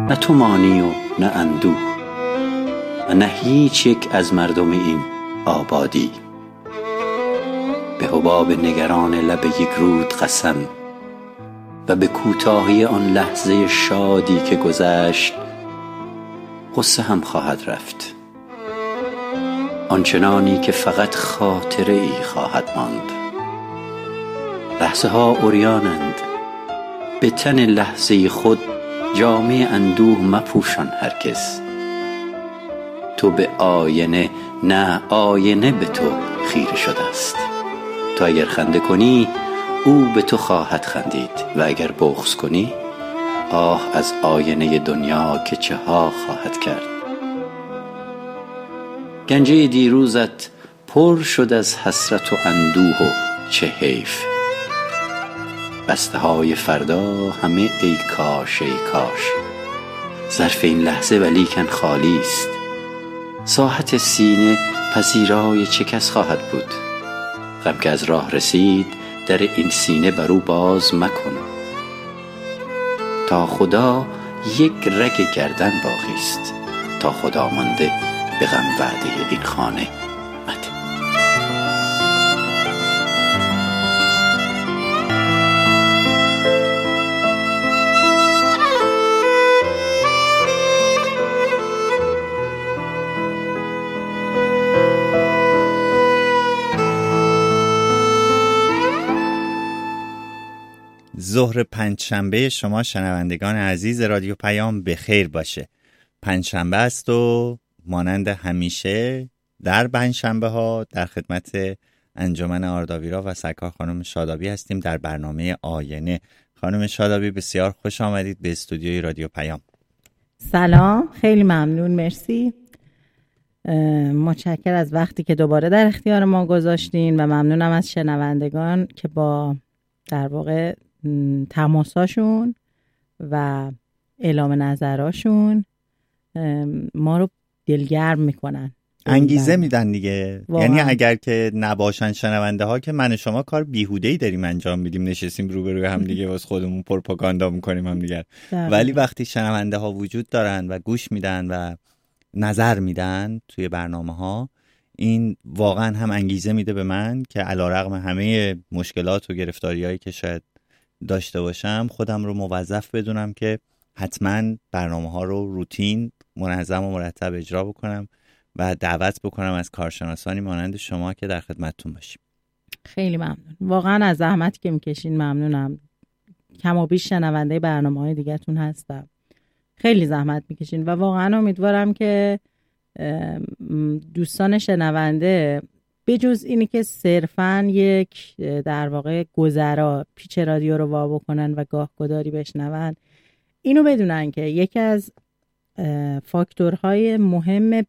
نه تو مانی و نه اندوه و نه هیچ یک از مردم این آبادی. به حباب نگران لب یک رود قسم و به کوتاهی آن لحظه شادی که گذشت غصه هم خواهد رفت، آنچنانی که فقط خاطره ای خواهد ماند. لحظه ها عریانند، به تن لحظه خود جامه اندوه مپوشان هرگز. تو به آینه، نه آینه به تو خیره شده است. تو اگر خنده کنی او به تو خواهد خندید و اگر بغض کنی آه از آینه دنیا که چه ها خواهد کرد. گنجه دیروزت پر شد از حسرت و اندوه و چه حیف. بسته های فردا همه ای کاش ای کاش. ظرف این لحظه ولیکن خالی است. ساحت سینه پذیرای چه کس خواهد بود؟ غم که از راه رسید در این سینه بر او باز مکن. تا خدا یک رگ گردن باقی است، تا خدا مانده به غم وعده این خانه مده. ظهر پنجشنبه شما شنوندگان عزیز رادیو پیام بخیر باشه. پنجشنبه است و مانند همیشه در پنجشنبه ها در خدمت انجمن آرداویرا و سرکار خانم شادابی هستیم در برنامه آینه. خانم شادابی بسیار خوش آمدید به استودیوی رادیو پیام. سلام، خیلی ممنون، مرسی. متشکرم از وقتی که دوباره در اختیار ما گذاشتین و ممنونم از شنوندگان که با در واقع تماساشون و اعلام نظراشون ما رو دلگرم میکنن، انگیزه میدن دیگه. یعنی اگر که نباشن شنونده ها که من و شما کار بیهوده‌ای داریم انجام میدیم، نشستیم روبروی هم دیگه واسه خودمون پروپاگاندا میکنیم هم دیگه. ولی وقتی شنونده ها وجود دارن و گوش میدن و نظر میدن توی برنامه ها، این واقعا هم انگیزه میده به من که علیرغم همه مشکلات و گرفتاریایی که شاید داشته باشم خودم رو موظف بدونم که حتما برنامه ها رو روتین، منظم و مرتب اجرا بکنم و دعوت بکنم از کارشناسانی مانند شما که در خدمتتون باشیم. خیلی ممنون، واقعا از زحمتی که میکشین ممنونم. کم و بیش شنونده برنامه‌های دیگه‌تون هستم، خیلی زحمت میکشین و واقعا امیدوارم که دوستان شنونده بجز اینی که صرفاً یک در واقع گذرا پیچ رادیو رو وا بکنن و گاه گداری بشنون، اینو بدونن که یکی از فاکتورهای مهم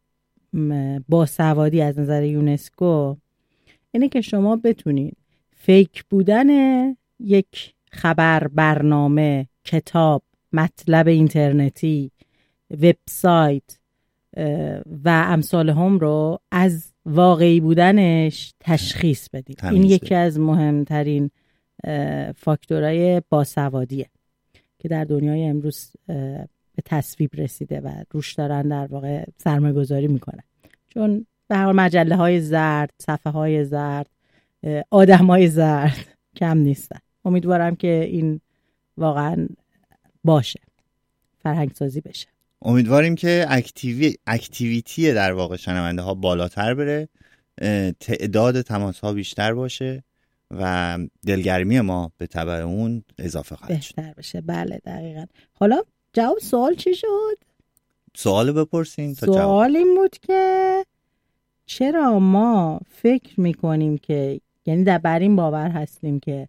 باسوادی از نظر یونسکو اینه که شما بتونید فیک بودن یک خبر، برنامه، کتاب، مطلب اینترنتی، وبسایت و امثال هم رو از واقعی بودنش تشخیص بدید. این یکی از مهمترین فاکتورهای باسوادیه که در دنیای امروز به تصویب رسیده و روش دارن در واقع سرمایه‌گذاری میکنن. چون به هر حال مجله های زرد، صفحه های زرد، آدم های زرد کم نیستن. امیدوارم که این واقعا باشه، فرهنگ سازی بشه. امیدواریم که اکتیویتی در واقع شنونده ها بالاتر بره، تعداد تماس ها بیشتر باشه و دلگرمی ما به تبع اون اضافه خواهد شد، بهتر بشه. بله دقیقاً. حالا جواب سوال چی شد؟ سوال بپرسین تا سوال این بود که چرا ما فکر میکنیم که، یعنی بر این باور هستیم که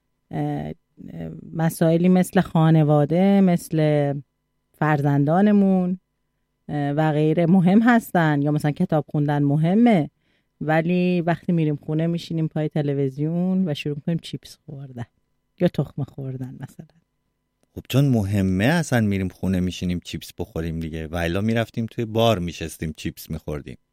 مسائلی مثل خانواده، مثل فرزندانمون و غیره مهم هستن، یا مثلا کتاب خوندن مهمه، ولی وقتی میریم خونه میشینیم پای تلویزیون و شروع میکنیم چیپس خوردن یا تخمه خوردن مثلا. خب چون مهمه اصلا میریم خونه میشینیم چیپس بخوریم دیگه، و الا میرفتیم توی بار میشستیم چیپس میخوردیم.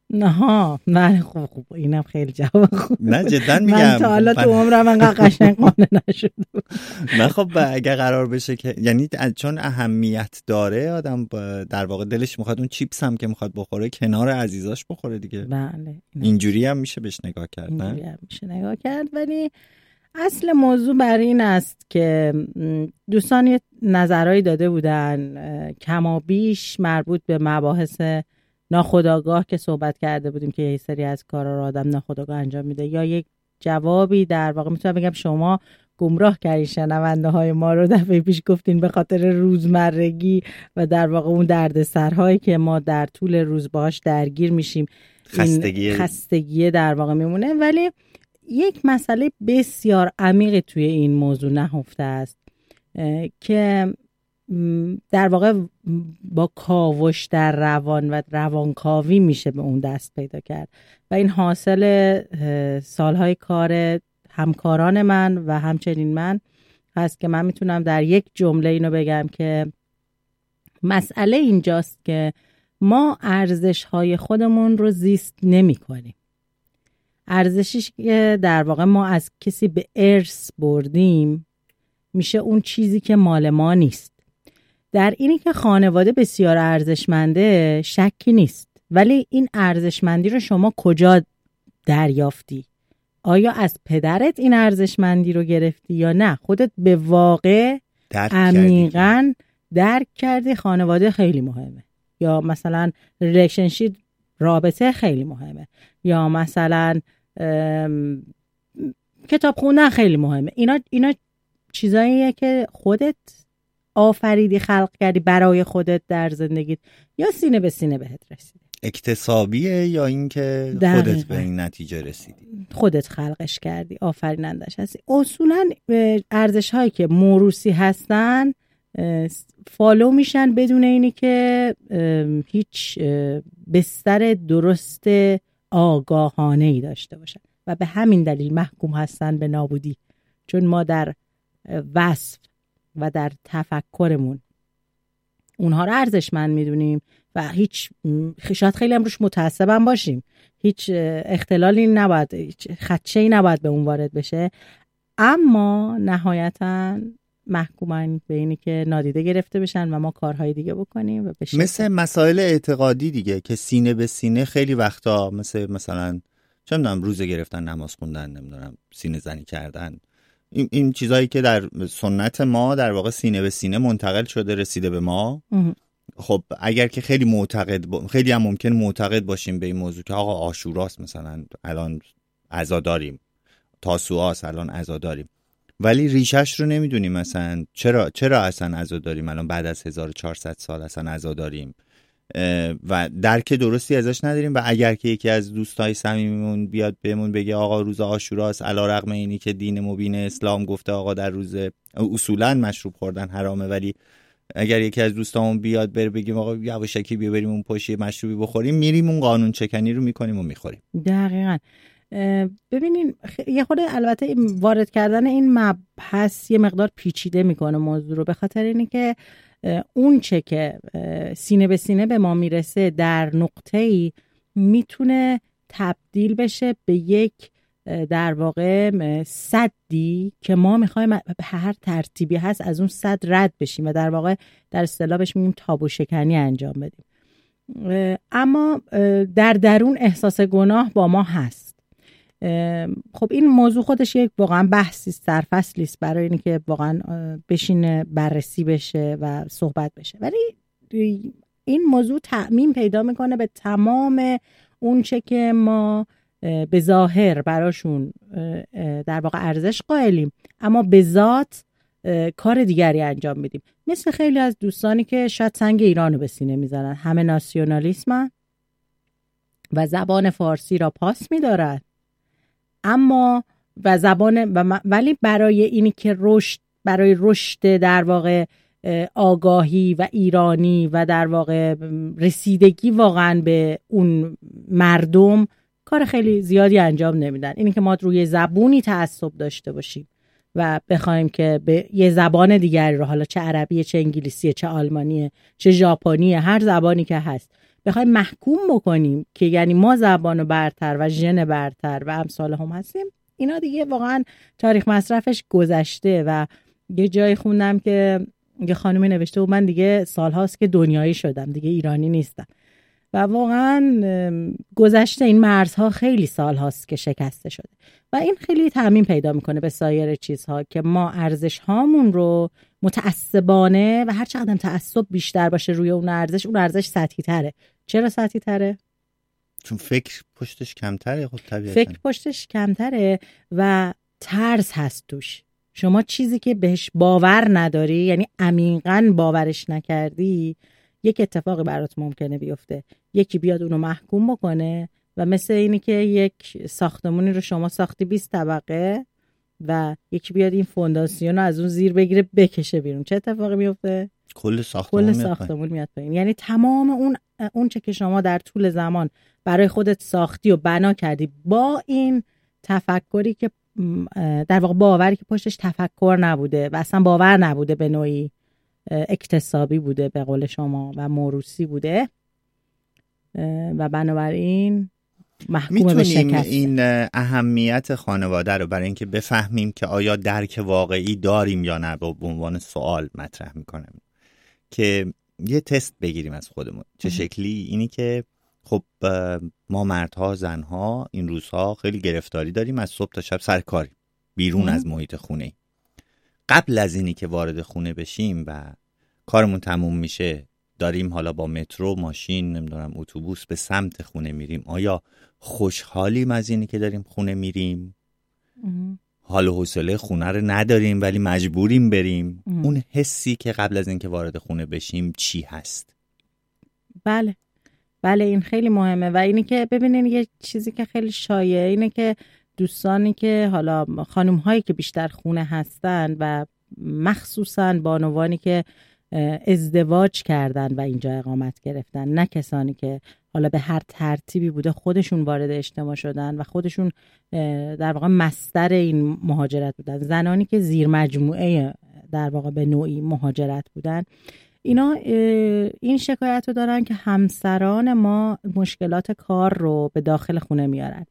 نه خوب اینم خیلی جواب خوب. نه جدا میگم من تا حالا تو عمرم انقدر قشنگ قانع نشده. نه خب اگه قرار بشه که یعنی چون اهمیت داره آدم در واقع دلش میخواد اون چیپس هم که میخواد بخوره کنار عزیزاش بخوره دیگه. بله اینجوری هم میشه بهش نگاه کرد. نه اینجوری هم میشه نگاه کرد، ولی اصل موضوع بر این است که دوستان یه نظرهایی داده بودن کمابیش مربوط به مباحث ناخودآگاه که صحبت کرده بودیم که یه سری از کارا رو آدم ناخودآگاه انجام میده، یا یک جوابی در واقع میتونم بگم شما گمراه کردین شنونده های ما رو. دفعه پیش گفتین به خاطر روزمرگی و در واقع اون دردسرهایی که ما در طول روز باهاش درگیر میشیم خستگی در واقع میمونه، ولی یک مسئله بسیار عمیق توی این موضوع نهفته است که در واقع با کاوش در روان و روانکاوی میشه به اون دست پیدا کرد و این حاصل سالهای کار همکاران من و همچنین من هست که من میتونم در یک جمله اینو بگم که مسئله اینجاست که ما ارزش‌های خودمون رو زیست نمی کنیم. ارزشی که در واقع ما از کسی به ارث بردیم میشه اون چیزی که مال ما نیست. در اینی که خانواده بسیار ارزشمنده شکی نیست، ولی این ارزشمندی رو شما کجا دریافتی؟ آیا از پدرت این ارزشمندی رو گرفتی یا نه خودت به واقع عمیقاً درک کردی خانواده خیلی مهمه، یا مثلا ریلیشنشیپ رابطه خیلی مهمه، یا مثلا کتاب خوندن خیلی مهمه. اینا چیزاییه که خودت آفریدی، خلق کردی برای خودت در زندگیت، یا سینه به سینه بهت رسیده. اکتسابیه یا اینکه خودت به این نتیجه رسیدی، خودت خلقش کردی، آفرینندش هستی. اصولا ارزش هایی که موروثی هستن فالو میشن بدون اینی که هیچ بستر درست آگاهانه‌ای داشته باشن و به همین دلیل محکوم هستن به نابودی، چون ما در وصف و در تفکرمون اونها رو ارزشمند میدونیم و هیچ شاید خیلی هم روش متعصبم باشیم، هیچ اختلالی نباید، هیچ خدشه‌ای نباید به اون وارد بشه، اما نهایتاً محکومن به اینی که نادیده گرفته بشن و ما کارهای دیگه بکنیم و بشه. مثل مسائل اعتقادی دیگه که سینه به سینه خیلی وقتا مثلا چه میدونم روزه گرفتن، نماز خوندن، نمیدونم سینه زنی کردن، این چیزایی که در سنت ما در واقع سینه به سینه منتقل شده رسیده به ما. خب اگر که خیلی هم ممکن معتقد باشیم به این موضوع که آقا عاشوراست مثلا الان عزا داریم، تاسوعاست الان عزا داریم، ولی ریشش رو نمیدونیم مثلا چرا اصلا عزا داریم الان بعد از 1400 سال اصلا عزا داریم و درک درستی ازش نداریم. و اگر که یکی از دوستای صمیمیمون بیاد بهمون بگه آقا روز عاشوراست، علیرغم اینی که دین مبین اسلام گفته آقا در روز اصولا مشروب خوردن حرامه، ولی اگر یکی از دوستامون بیاد بگیم آقا یواشکی بیا بریم اون پشت مشروبی بخوریم، میریم اون قانون چکنی رو میکنیم و میخوریم. دقیقاً. ببینین یه خود البته وارد کردن این مبحث یه مقدار پیچیده میکنه موضوع رو، به خاطر اینی که اون چه که سینه به سینه به ما میرسه در نقطه‌ای میتونه تبدیل بشه به یک در واقع سدی که ما میخوایم به هر ترتیبی هست از اون سد رد بشیم و در واقع در اصطلاح بهش میگیم تابو شکنی انجام بدیم. اما در درون احساس گناه با ما هست. خب این موضوع خودش یک واقعا بحثی سرفصلی است برای اینی که واقعا بشینه بررسی بشه و صحبت بشه، ولی این موضوع تعمیم پیدا میکنه به تمام اون چه که ما به ظاهر براشون در واقع ارزش قائلیم اما به ذات کار دیگری انجام میدیم. مثل خیلی از دوستانی که شاید سنگ ایرانو به سینه میزنن، همه ناسیونالیسمن و زبان فارسی را پاس میدارن، اما و ولی برای اینی که برای رشد در واقع آگاهی و ایرانی و در واقع رسیدگی واقعا به اون مردم کار خیلی زیادی انجام نمیدن. اینی که ما روی زبونی تعصب داشته باشیم و بخوایم که به یه زبان دیگری رو، حالا چه عربیه، چه انگلیسیه، چه آلمانیه، چه ژاپنیه، هر زبانی که هست، بخوایم محکوم بکنیم که یعنی ما زبان برتر و ژن برتر و امثال هم هستیم، اینا دیگه واقعا تاریخ مصرفش گذشته. و یه جایی خوندم که یه خانمی نوشته و من دیگه سالهاست که دنیایی شدم، دیگه ایرانی نیستم. و واقعا گذشته، این مرزها خیلی سالهاست که شکسته شده و این خیلی تعمیم پیدا میکنه به سایر چیزها که ما ارزش هامون رو متعصبانه و هر چقدر تعصب بیشتر باشه روی اون ارزش سطحی تره. چرا سطحی تره؟ چون فکر پشتش کمتره. خب طبیعتاً فکر پشتش کمتره و ترس هست توش. شما چیزی که بهش باور نداری، یعنی عمیقاً باورش نکردی، یک اتفاقی برات ممکنه بیفته. یکی بیاد اونو محکوم بکنه و مثل اینی که یک ساختمونی رو شما ساختی 20 طبقه و یکی بیاد این فونداسیون رو از اون زیر بگیره بکشه بیرون. چه اتفاقی میفته؟ کل ساختمون میاد پایین. یعنی تمام اون چه که شما در طول زمان برای خودت ساختی و بنا کردی با این تفکری که در واقع باوری که پشتش تفکر نبوده و اصلا باور نبوده، به نوعی اکتسابی بوده به قول شما و موروثی بوده و بنابراین محکوم به شکست. میتونیم این اهمیت خانواده رو برای اینکه بفهمیم که آیا درک واقعی داریم یا نه، به عنوان سوال مطرح میکنم که یه تست بگیریم از خودمون. چه شکلی؟ اینی که خب ما مردها زنها این روزها خیلی گرفتاری داریم، از صبح تا شب سر کاریم بیرون از محیط خونه. قبل از اینی که وارد خونه بشیم و کارمون تموم میشه داریم حالا با مترو، ماشین، نمیدونم اتوبوس به سمت خونه میریم، آیا خوشحالیم از اینی که داریم خونه میریم؟ حال و حوصله خونه رو نداریم ولی مجبوریم بریم؟ اون حسی که قبل از اینکه وارد خونه بشیم چی هست؟ بله این خیلی مهمه. و اینی که ببینین یه چیزی که خیلی شایعه اینه که دوستانی که حالا خانم هایی که بیشتر خونه هستن و مخصوصا بانوانی که ازدواج کردن و اینجا اقامت گرفتن، نه کسانی که حالا به هر ترتیبی بوده خودشون وارد اجتماع شدن و خودشون در واقع مصدر این مهاجرت بودن، زنانی که زیر مجموعه در واقع به نوعی مهاجرت بودن، اینا این شکایت رو دارن که همسران ما مشکلات کار رو به داخل خونه میارن.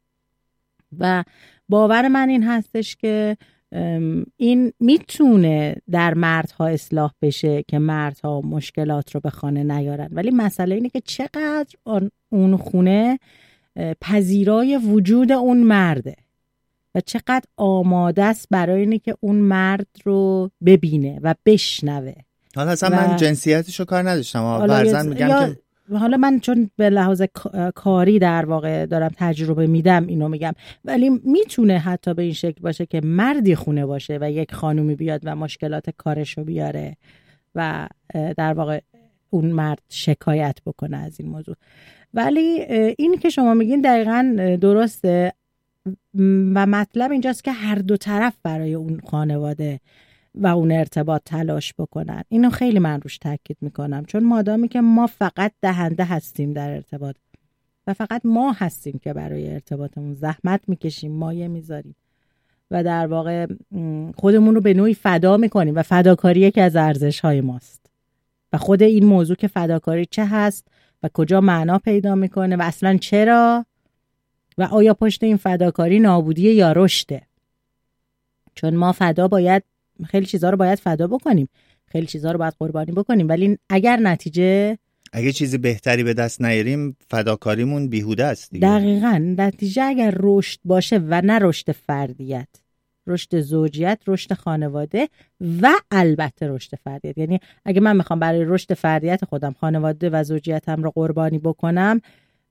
و باور من این هستش که این میتونه در مردها اصلاح بشه که مردها مشکلات رو به خانه نیارن، ولی مسئله اینه که چقدر اون خونه پذیرای وجود اون مرده و چقدر آماده است برای اینه که اون مرد رو ببینه و بشنوه. حالا اصلا من جنسیتشو کار نداشتم، فرضاً میگم که حالا من چون به لحاظ کاری در واقع دارم تجربه میدم اینو میگم، ولی میتونه حتی به این شکل باشه که مردی خونه باشه و یک خانومی بیاد و مشکلات کارشو بیاره و در واقع اون مرد شکایت بکنه از این موضوع. ولی این که شما میگین دقیقاً درسته و مطلب اینجاست که هر دو طرف برای اون خانواده و اون ارتباط تلاش بکنن. اینو خیلی من روش تاکید میکنم، چون مادامی که ما فقط دهنده هستیم در ارتباط و فقط ما هستیم که برای ارتباطمون زحمت میکشیم، مایه میذاریم و در واقع خودمون رو به نوعی فدا میکنیم و فداکاری یکی از ارزش‌های ماست و خود این موضوع که فداکاری چه هست و کجا معنا پیدا میکنه و اصلا چرا و آیا پشت این فداکاری نابودی یا رشده. چون ما خیلی چیزا رو باید فدا بکنیم، خیلی چیزا رو باید قربانی بکنیم، ولی اگر چیزی بهتری به دست نیاریم فداکاریمون بیهوده است دیگه. دقیقاً نتیجه اگر رشد باشه و نه رشد فردیت، رشد زوجیت، رشد خانواده و البته رشد فردیت، یعنی اگه من میخوام برای رشد فردیت خودم خانواده و زوجیتم رو قربانی بکنم،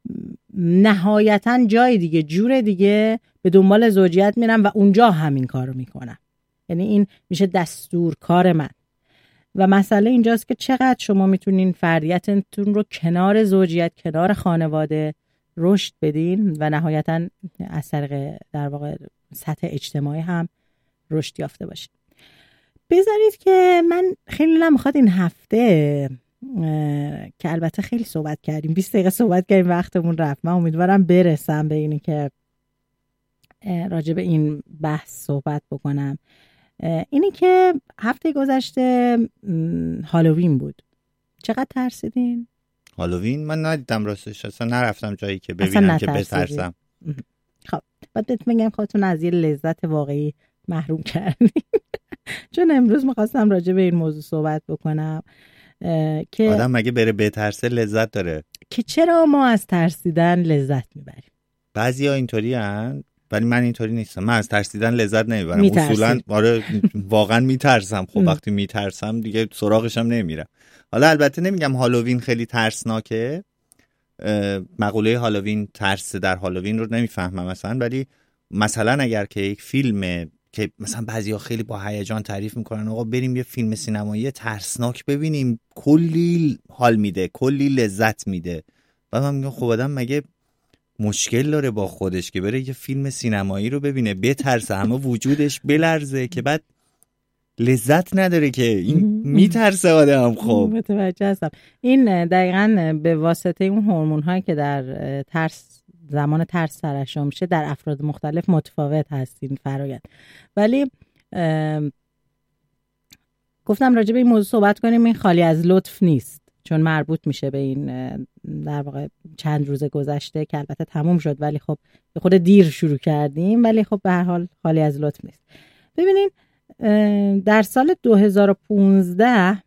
نهایتاً جای دیگه، جور دیگه به دنبال زوجیت میرم و اونجا همین کارو میکنم. یعنی این میشه دستور کار من و مسئله اینجاست که چقدر شما میتونین فردیتتون رو کنار زوجیت، کنار خانواده رشد بدین و نهایتاً از طریق در واقع سطح اجتماعی هم رشد یافته باشین. بذارید که من خیلی نمیخواد این هفته که البته خیلی صحبت کردیم، 20 دقیقه صحبت کردیم وقتمون رفت، من امیدوارم برسم به اینی که راجع به این بحث صحبت بکنم. اینی که هفته گذشته هالووین بود، چقدر ترسیدین؟ هالووین من ندیدم راستش، اصلا نرفتم جایی که ببینم که بترسم. خب بعد بهت میگم خودتون از یه لذت واقعی محروم کردی. چون امروز میخواستم راجع به این موضوع صحبت بکنم که آدم مگه بره بترسه لذت داره؟ که چرا ما از ترسیدن لذت میبریم. بعضیا اینطوری هستن ولی من اینطوری نیستم. من از ترسیدن لذت نمیبرم اصولا. آره واقعا میترسم. خب وقتی میترسم دیگه سراغشم نمیرم. حالا البته نمیگم هالووین خیلی ترسناکه، مقوله هالووین ترس در هالووین رو نمیفهمم مثلا، ولی مثلا اگر که یک فیلم که مثلا بعضیا خیلی با هیجان تعریف میکنن آقا بریم یه فیلم سینمایی ترسناک ببینیم، کلی حال میده، کلی لذت میده، و من میگم خب آدم مگه مشکل داره با خودش که بره یه فیلم سینمایی رو ببینه بترسه، همه وجودش بلرزه که بعد لذت نداره که این میترسه آدم. خب متوجه هستم. این دقیقاً به واسطه اون هورمون هایی که در زمان ترس ترشح میشه در افراد مختلف متفاوت هست این فرآیند. ولی گفتم راجع به این موضوع صحبت کنیم، این خالی از لطف نیست چون مربوط میشه به این در واقع چند روز گذشته که البته تموم شد ولی خب به خود دیر شروع کردیم، ولی خب به هر حال خالی از لطف نیست. ببینین در سال 2015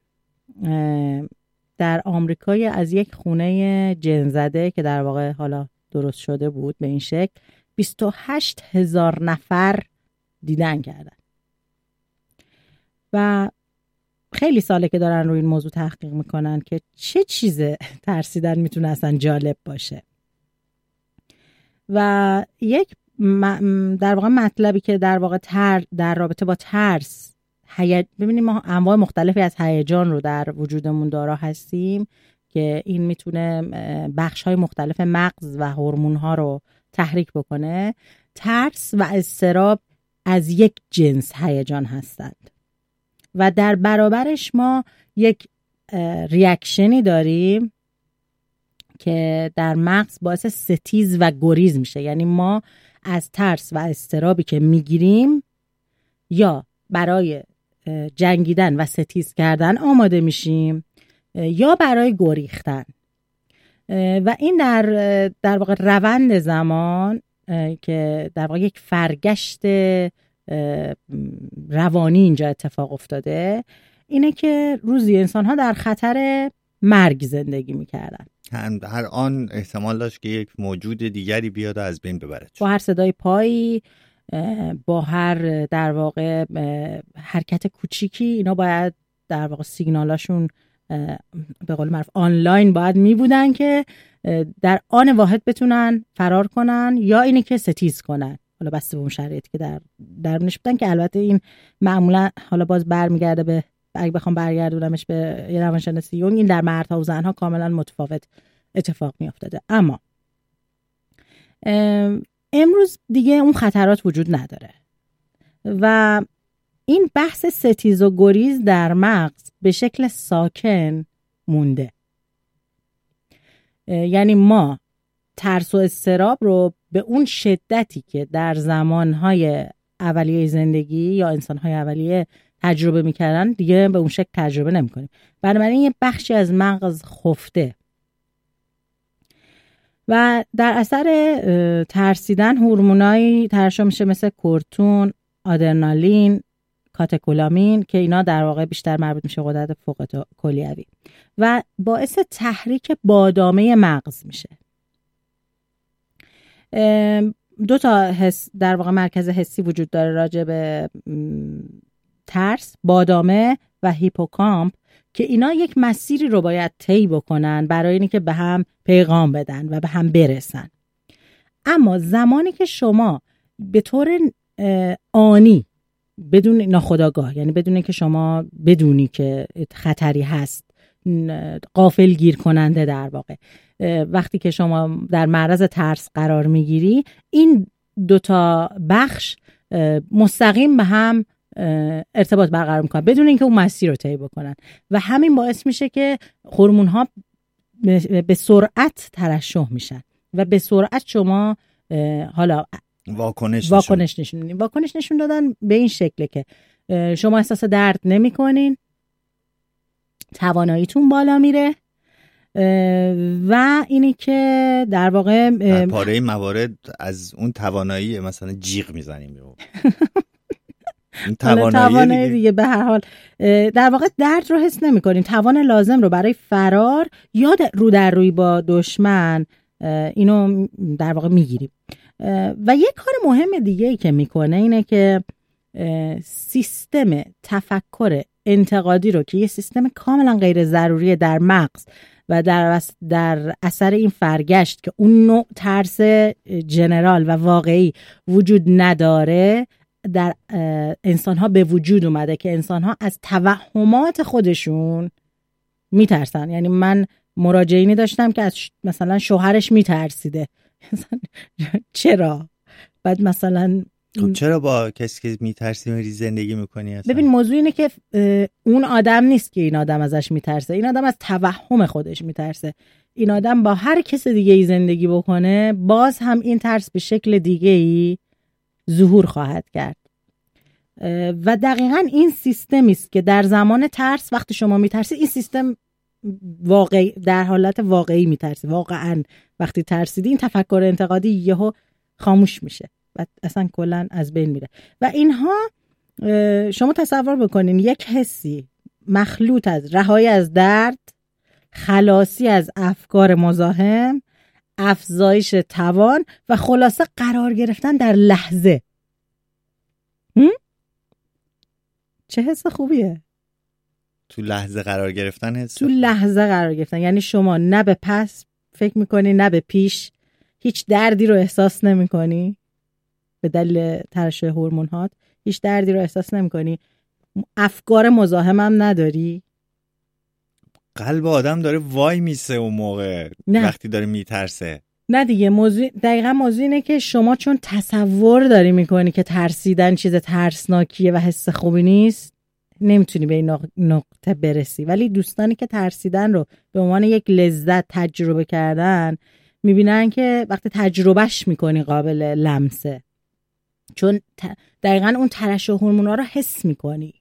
در آمریکا از یک خونه جن‌زده که در واقع حالا درست شده بود به این شکل 28,000 نفر دیدن کردن و خیلی ساله که دارن روی این موضوع تحقیق میکنن که چه چیز ترسیدن میتونه اصلا جالب باشه. و یک در واقع مطلبی که در واقع در رابطه با ترس ببینیم ما انواع مختلفی از هیجان رو در وجودمون دارا هستیم که این میتونه بخش‌های مختلف مغز و هورمون‌ها رو تحریک بکنه. ترس و اضطراب از یک جنس هیجان هستند و در برابرش ما یک ریاکشنی داریم که در مغز باعث ستیز و گریز میشه. یعنی ما از ترس و اضطرابی که میگیریم یا برای جنگیدن و ستیز کردن آماده میشیم یا برای گریختن. و این در واقع روند زمان که در واقع یک فرگشت روانی اینجا اتفاق افتاده اینه که روزی انسان‌ها در خطر مرگ زندگی می‌کردن. هر آن احتمال داشت که یک موجود دیگری بیاد و از بین ببره. با هر صدای پایی، با هر در واقع حرکت کوچیکی اینا باید در واقع سیگنالاشون به قول معروف آنلاین باید می بودن که در آن واحد بتونن فرار کنن یا اینه که ستیز کنن، حالا بسته به اون شرایطی که درونش بودن، که البته این معمولا حالا باز برمیگرده به اگه بخوام برگردونمش به یه روانشناسی یونگ، این در مردها و زنها کاملا متفاوت اتفاق می افتاده. اما امروز دیگه اون خطرات وجود نداره و این بحث ستیز و گریز در مغز به شکل ساکن مونده. یعنی ما ترس و اضطراب رو به اون شدتی که در زمانهای اولیه زندگی یا انسانهای اولیه تجربه میکردن دیگه به اون شکل تجربه نمیکنیم. بنابراین یه بخشی از مغز خفته و در اثر ترسیدن هورمونایی ترشح میشه مثل کورتون، آدرنالین، کاتکولامین که اینا در واقع بیشتر مربوط میشه غدد فوق کلیوی و باعث تحریک بادامه مغز میشه. دو تا حس در واقع مرکز حسی وجود داره راجع به ترس، بادامه و هیپوکامپ، که اینا یک مسیری رو باید طی بکنن برای اینکه به هم پیغام بدن و به هم برسن. اما زمانی که شما به طور آنی بدون ناخودآگاه، یعنی بدون که شما بدونی که خطری هست، غافل گیر کننده در واقع، وقتی که شما در معرض ترس قرار میگیری، این دوتا بخش مستقیم به هم ارتباط برقرار میکنن بدون اینکه اون مسیر رو طی بکنن و همین باعث میشه که هورمون ها به سرعت ترشح میشن و به سرعت شما حالا واکنش نشون دادن به این شکله که شما احساس درد نمی کنین، تواناییتون بالا میره و اینی که در واقع در پاره موارد از اون توانایی مثلا جیغ میزنیم این توانایی دیگه به هر حال در واقع درد رو حس نمی کنیم، توان لازم رو برای فرار یا رو در روی با دشمن اینو در واقع میگیریم. و یک کار مهم دیگه ای که میکنه اینه که سیستم تفکر انتقادی رو که یه سیستم کاملا غیر ضروریه در مغز و در اثر این فرگشت که اون نوع ترس جنرال و واقعی وجود نداره در انسان‌ها به وجود اومده که انسان‌ها از توهمات خودشون میترسن. یعنی من مراجعینی داشتم که از مثلا شوهرش میترسیده. چرا؟ بعد مثلا چرا با کسی که میترسی میری زندگی میکنی اصلا؟ ببین موضوع اینه که اون آدم نیست که این آدم ازش میترسه، این آدم از توهم خودش میترسه. این آدم با هر کس دیگه ای زندگی بکنه باز هم این ترس به شکل دیگه ای ظهور خواهد کرد. و دقیقاً این سیستمی است که در زمان ترس وقتی شما میترسید این سیستم واقعی در حالت واقعی میترسید. واقعاً وقتی ترسیدی این تفکر انتقادی یهو خاموش میشه و اصلا کلاً از بین میره. و اینها شما تصور بکنین یک حسی مخلوط از رهایی از درد، خلاصی از افکار مزاحم، افزایش توان و خلاصه قرار گرفتن در لحظه. چه حس خوبیه؟ تو لحظه قرار گرفتن تو لحظه قرار گرفتن یعنی شما نه به پس فکر میکنی نه به پیش، هیچ دردی رو احساس نمیکنی به دلیل ترشح هورمون‌هات، هیچ دردی رو احساس نمیکنی، افکار مزاحم هم نداری. قلب آدم داره وای میسه اون موقع وقتی داره میترسه. نه دیگه دقیقا موضوع اینه که شما چون تصور داری میکنی که ترسیدن چیز ترسناکیه و حس خوبی نیست نمیتونی به این نقطه برسی. ولی دوستانی که ترسیدن رو به عنوان یک لذت تجربه کردن میبینن که وقتی تجربهش میکنی قابل لمسه، چون دقیقا اون ترشح هورمونا رو حس میکنی.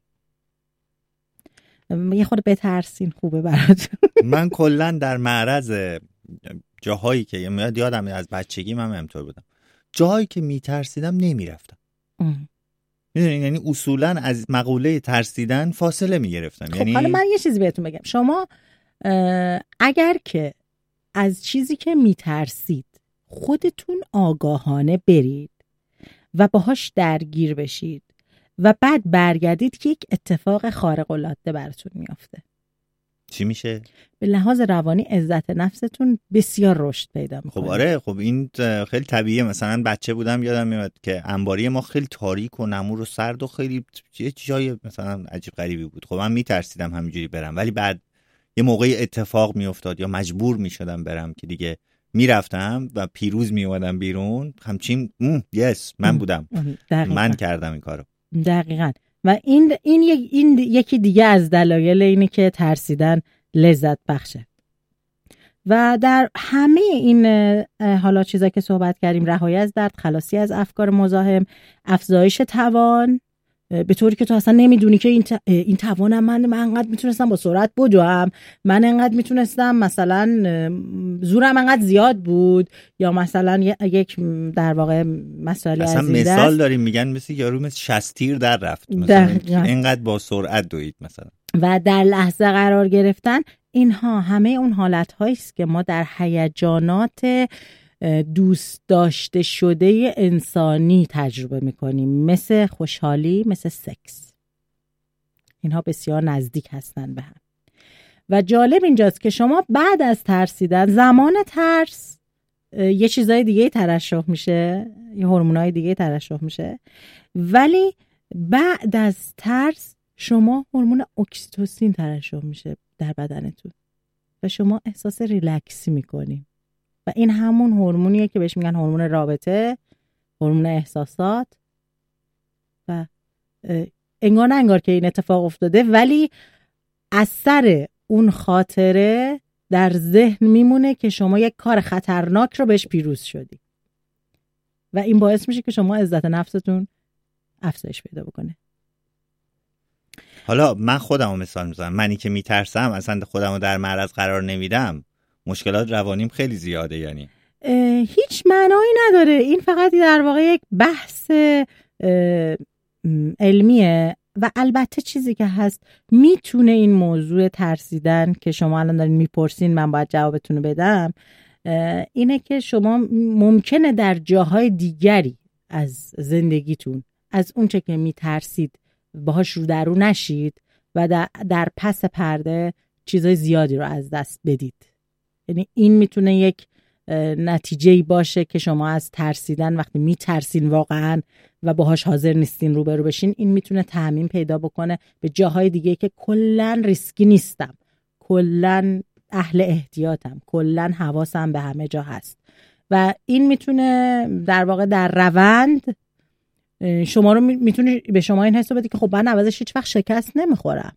یه خورده بترسین خوبه برات. من کلا در معرض جاهایی که یادم از بچگی من همینطور بودم، جاهایی که میترسیدم نمیرفتم. میدونین یعنی اصولا از مقوله ترسیدن فاصله میگرفتم. خب یعنی حالا من یه چیزی بهتون بگم، شما اگر که از چیزی که میترسید خودتون آگاهانه برید و باهاش درگیر بشید و بعد برگردید که یک اتفاق خارق العاده براتون میافته. چی میشه؟ به لحاظ روانی عزت نفستون بسیار رشد پیدا میکنه. خب آره، خب این خیلی طبیعیه. مثلا بچه بودم یادم میاد که انباری ما خیلی تاریک و نمور و سرد و خیلی یه جای مثلا عجیب غریبی بود. خب من میترسیدم همینجوری برم، ولی بعد یه موقعی اتفاق میافتاد یا مجبور میشدم برم که دیگه میرفتم و پیروز میومدم بیرون. همچین من بودم. من کردم این کارو. دقیقاً. و این یکی دیگه از دلایل اینه که ترسیدن لذت بخشه. و در همه این حالا چیزایی که صحبت کردیم، رهایی از درد، خلاصی از افکار مزاحم، افزایش توان به طوری که تو اصلا نمیدونی که این توانم من انقدر میتونستم با سرعت بدوم، من انقدر میتونستم مثلا زورم انقدر زیاد بود، یا مثلا یک در واقع مسئله اصلا مثال داریم میگن مثل یارو مثل 60 تیر در رفت مثلا انقدر با سرعت دوید مثلا. و در لحظه قرار گرفتن، اینها همه اون حالت‌هایی است که ما در هیجانات دوست داشته شده انسانی تجربه میکنیم، مثل خوشحالی، مثل سکس. اینها بسیار نزدیک هستن به هم. و جالب اینجاست که شما بعد از ترسیدن، زمان ترس یه چیزای دیگه ترشح میشه، یه هورمونای دیگه ترشح میشه، ولی بعد از ترس شما هورمون اکسیتوسین ترشح میشه در بدنتون و شما احساس ریلکسی میکنین. و این همون هورمونیه که بهش میگن هورمون رابطه، هورمون احساسات. و انگار نه انگار که این اتفاق افتاده، ولی اثر اون خاطره در ذهن میمونه که شما یک کار خطرناک رو بهش پیروز شدی و این باعث میشه که شما عزت نفستون افزایش پیدا بکنه. حالا من خودمو مثال میزنم، منی که میترسم اصلا خودمو در معرض قرار نمیدم، مشکلات روانیم خیلی زیاده. یعنی هیچ معنایی نداره. این فقط در واقع یک بحث علمیه و البته چیزی که هست میتونه این موضوع ترسیدن که شما الان دارین میپرسین من باید جوابتون رو بدم، اینه که شما ممکنه در جاهای دیگری از زندگیتون از اون چه که میترسید باهاش رو در رو نشید و در پس پرده چیزای زیادی رو از دست بدید. یعنی این میتونه یک نتیجه‌ای باشه که شما از ترسیدن وقتی میترسین واقعا و باهاش حاضر نیستین روبرو بشین، این میتونه تعمیم پیدا بکنه به جاهای دیگه که کلن ریسکی نیستم، کلن اهل احتیاطم، کلن حواسم به همه جا هست و این میتونه در واقع در روند شما رو میتونه به شما این حس بده که خب من عوضش هیچ وقت شکست نمیخورم.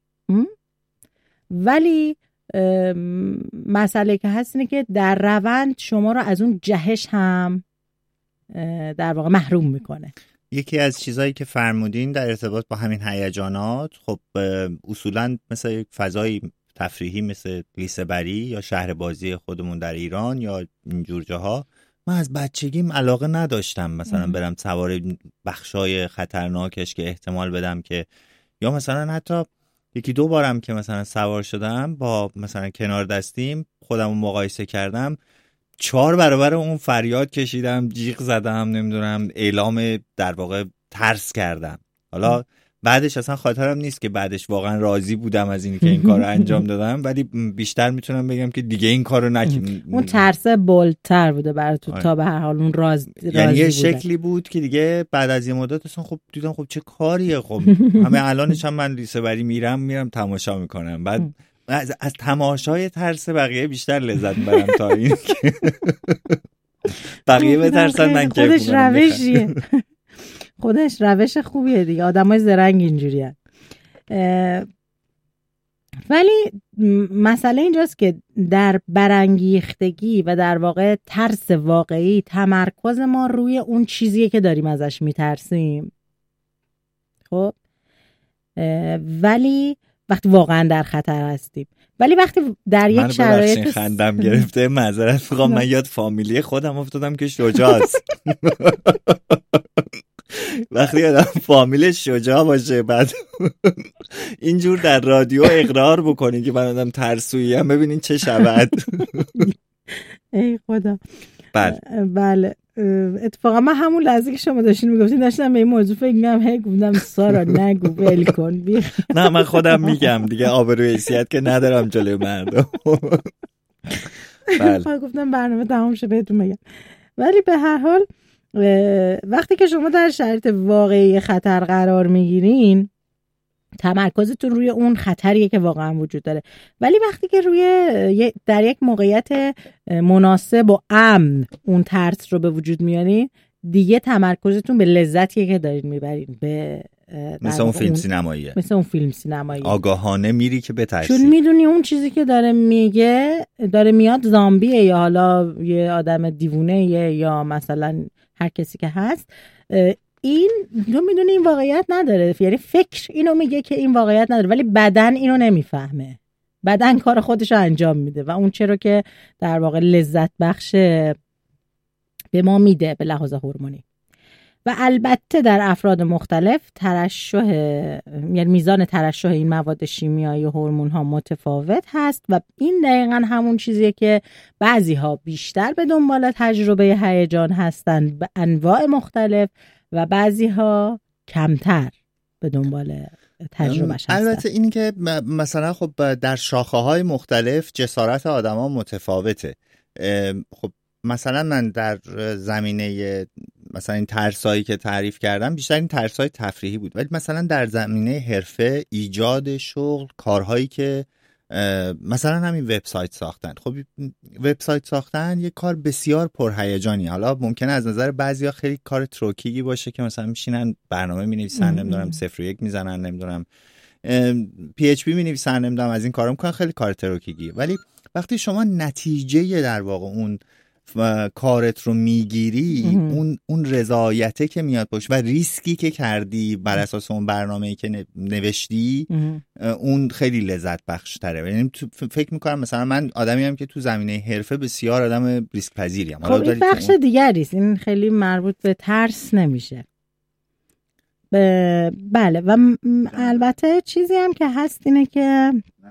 ولی مسئله که هست اینه که در روند شما رو از اون جهش هم در واقع محروم میکنه. یکی از چیزایی که فرمودین در ارتباط با همین هیجانات، خب اصولاً مثل یک فضای تفریحی مثل لیسه بری یا شهر بازی خودمون در ایران یا اینجور جاها، من از بچگیم علاقه نداشتم مثلا برم سوار بخشای خطرناکش که احتمال بدم که، یا مثلا حتی یکی دو بارم که مثلا سوار شدم با مثلا کنار دستیم خودمو مقایسه کردم 4 برابر اون فریاد کشیدم، جیغ زدم، نمیدونم اعلام در واقع ترس کردم. حالا بعدش اصلا خاطرم نیست که بعدش واقعا راضی بودم از اینی که این کار رو انجام دادم، ولی بیشتر میتونم بگم که دیگه این کار رو نکنم. اون ترس بولتر بوده برای تو تا به هر حال اون راضی یعنی یه شکلی بود که دیگه بعد از یه مدت اصلا خب دیدم خب چه کاریه، خب همه الانش هم من لیسه بری میرم تماشا میکنم، بعد از تماشای ترس بقیه بیشتر لذت میبرم تا این که بقیه بترسن من که خودش روشیه. خودش روش خوبیه دیگه، آدمای زرنگ اینجوریه. ولی مسئله اینجاست که در برانگیختگی و در واقع ترس واقعی تمرکز ما روی اون چیزیه که داریم ازش میترسیم. خب ولی وقتی واقعا در خطر هستیم، ولی وقتی در یک شرایط خندم گرفته معذرت میخوام، من یاد فامیلی خودم افتادم که شجاعست. وقتی آدم فامیلش شجاع باشه بعد اینجور در رادیو اقرار بکنی که من آدم ترسویی هم، ببینین چه شود. ای خدا. بله اتفاقا من همون لحظه که شما داشتین میگفتین داشتم به این موضوع فکر می‌کردم، گفتم سارا نگو ول کن. نه من خودم میگم دیگه، آبروی حیثیت که ندارم جلوی مردم. بله گفتم برنامه تمام شه بهتون میگم. ولی به هر حال وقتی که شما در شرایط واقعی خطر قرار میگیرین تمرکزتون روی اون خطریه که واقعا وجود داره، ولی وقتی که در یک موقعیت مناسب و امن اون ترس رو به وجود میارین دیگه تمرکزتون به لذتیه که دارین میبرین، به مثل اون فیلم سینماییه، مثل اون فیلم سینمایی آگاهانه میری که بترسی، چون میدونی اون چیزی که داره میگه داره میاد زامبیه یا حالا یه آدم دیوونه یا مثلا هر کسی که هست، این تو میدونی این واقعیت نداره، یعنی فکر اینو میگه که این واقعیت نداره ولی بدن اینو نمیفهمه، بدن کار خودش رو انجام میده و اون چرا که در واقع لذت بخش به ما میده به لحاظ هورمونی. و البته در افراد مختلف ترشح، یعنی میزان ترشح این مواد شیمیایی و هورمون ها متفاوت هست و این دقیقاً همون چیزیه که بعضی ها بیشتر به دنبال تجربه هیجان هستن به انواع مختلف و بعضی ها کمتر به دنبال تجربهش هستن. البته این که مثلا خب در شاخه های مختلف جسارت آدم ها متفاوته. خب مثلا من در زمینه مثلا این ترسایی که تعریف کردم بیشتر این ترسای تفریحی بود، ولی مثلا در زمینه حرفه، ایجاد شغل، کارهایی که مثلا همین وبسایت ساختن، خب وبسایت ساختن یه کار بسیار پرهیجانی، حالا ممکنه از نظر بعضیا خیلی کار تروکیگی باشه که مثلا میشینن برنامه مینویسن، نمیدونم 0 و 1 میزنن، نمیدونم PHP مینویسن، نمیدونم از این کارا میکنن، خیلی کار تروکیگی، ولی وقتی شما نتیجه در واقع اون کارت رو میگیری اون رضایته که میاد پشت و ریسکی که کردی بر اساس اون برنامه‌ای که نوشتی اون خیلی لذت بخش تره. یعنی فکر میکنم مثلا من آدمی هم که تو زمینه حرفه بسیار آدم ریسک پذیریم. خب این بخش دیگریست، این خیلی مربوط به ترس نمیشه. بله و البته چیزی هم که هست اینه که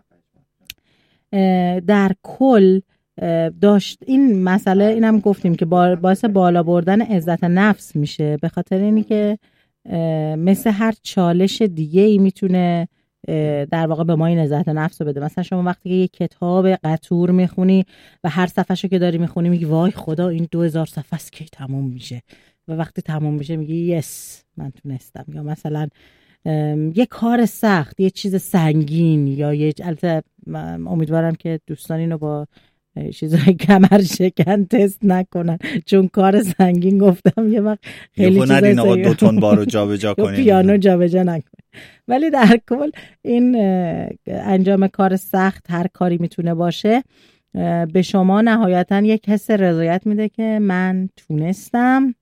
در کل داشت این مسئله، اینم گفتیم که باعث بالا بردن عزت نفس میشه، به خاطر اینی که مثل هر چالش دیگه ای میتونه در واقع به ما این عزت نفس رو بده. مثلا شما وقتی که یک کتاب قطور میخونی و هر صفحه‌شو که داری میخونی میگی وای خدا این 2000 صفحه است کی تموم میشه، و وقتی تموم میشه میگی یس من تونستم. یا مثلا یه کار سخت، یه چیز سنگین، یا یه امیدوارم که دوستان اینو با چیزای کمر شکن تست نکنن، چون کار سنگین گفتم یه وقت خیلی چیزا هنر این آقا 2 تن بارو جابجا کنین، پیانو جابجا نکن. ولی در کل این انجام کار سخت هر کاری میتونه باشه به شما نهایتا یک حس رضایت میده که من تونستم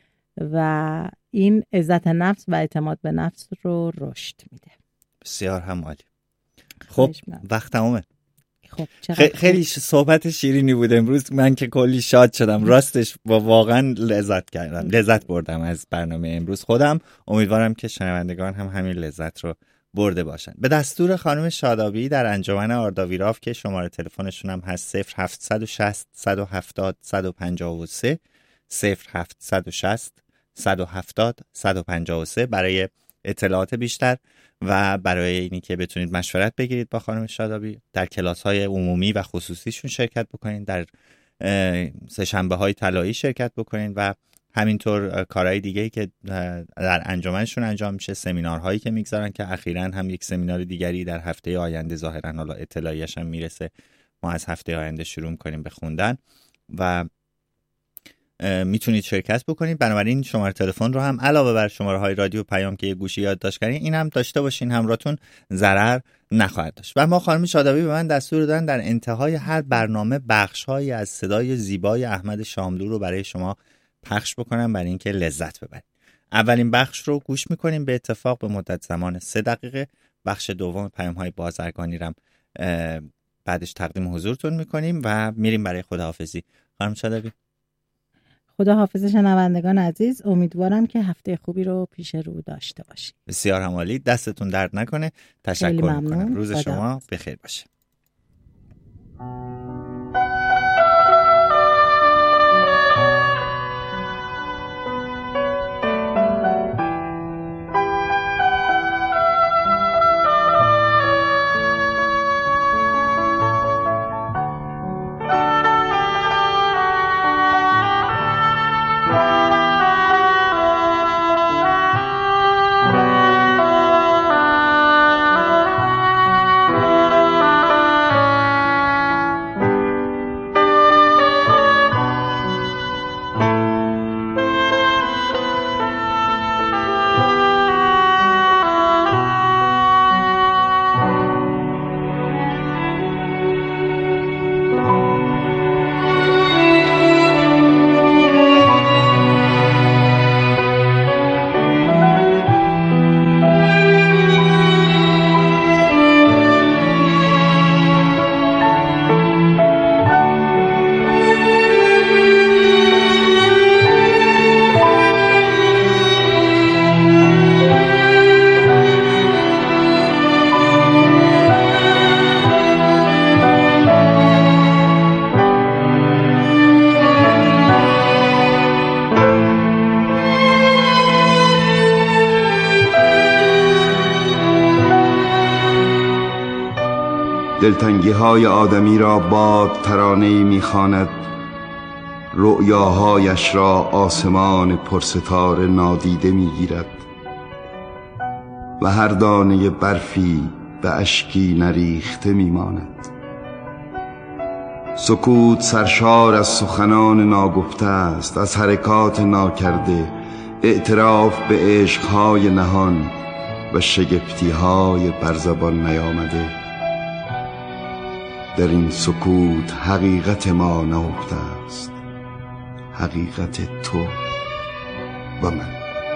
و این عزت نفس و اعتماد به نفس رو رشد میده. بسیار هم عالی. خب وقت تمومه. خب خیلی صحبت شیرینی بود امروز، من که کلی شاد شدم راستش، واقعا لذت بردم از برنامه امروز خودم. امیدوارم که شنوندگان هم همین لذت رو برده باشن. به دستور خانم شادابی در انجمن آرداویراف که شماره تلفنشون هم هست 0760 170 153 0760 170 153 برای اطلاعات بیشتر و برای اینی که بتونید مشورت بگیرید با خانم شادابی، در کلاس‌های عمومی و خصوصیشون شرکت بکنید، در سه‌شنبه‌های طلایی شرکت بکنید و همینطور کارهای دیگه‌ای که در انجمنشون انجام میشه، سمینارهایی که میگذارن که اخیراً هم یک سمینار دیگری در هفته آینده ظاهراً حالا اطلاعیه‌اش هم میرسه، ما از هفته آینده شروع کنیم به خوندن و میتونید شرکت بکنید. بنابراین شماره تلفن رو هم علاوه بر شماره های رادیو پیام که یه گوشی یادداشت کردین این هم داشته باشین، همراهتون ضرر نخواهد داشت. و ما خانم شادابی به من دستور دادن در انتهای هر برنامه بخش‌هایی از صدای زیبای احمد شاملو رو برای شما پخش بکنم برای اینکه لذت ببرید. اولین بخش رو گوش میکنیم به اتفاق به مدت زمان 3 دقیقه. بخش دوم پیام‌های بازرگانی رو بعدش تقدیم حضورتون میکنیم و میریم برای خداحافظی. خانم شادابی خدا حافظ شنوندگان عزیز، امیدوارم که هفته خوبی رو پیش رو داشته باشید. بسیار هم عالی، دستتون درد نکنه. تشکر میکنم. روز شما بخیر باشه. دلتنگی های آدمی را باد ترانه‌ای می‌خواند، رؤیاهایش را آسمان پرستاره نادیده می‌گیرد و هر دانه برفی به اشکی نریخته می‌ماند. سکوت سرشار از سخنان ناگفته است، از حرکات ناکرده، اعتراف به عشق‌های نهان و شگفتی‌های بر زبان نیامده. در این سکوت حقیقت ما نهفته است، حقیقت تو و من.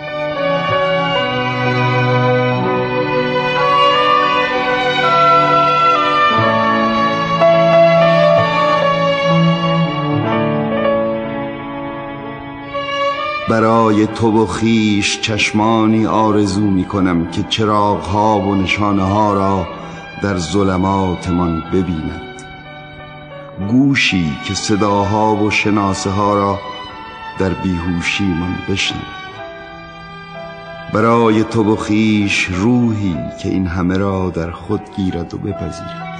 برای تو و خویش چشمانی آرزو می کنم که چراغ‌ها و نشانه‌ها را در ظلماتمان ببیند، گوشی که صداها و شناسه‌ها را در بیهوشیمان بشنود. برای تو و خویش روحی که این همه را در خود گیرد و بپذیرد،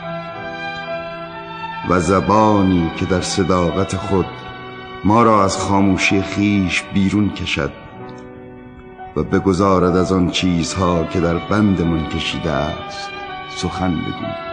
و زبانی که در صداقت خود ما را از خاموشی خویش بیرون کشد و بگذارد از آن چیزها که در بندمان کشیده است سخن بگوید.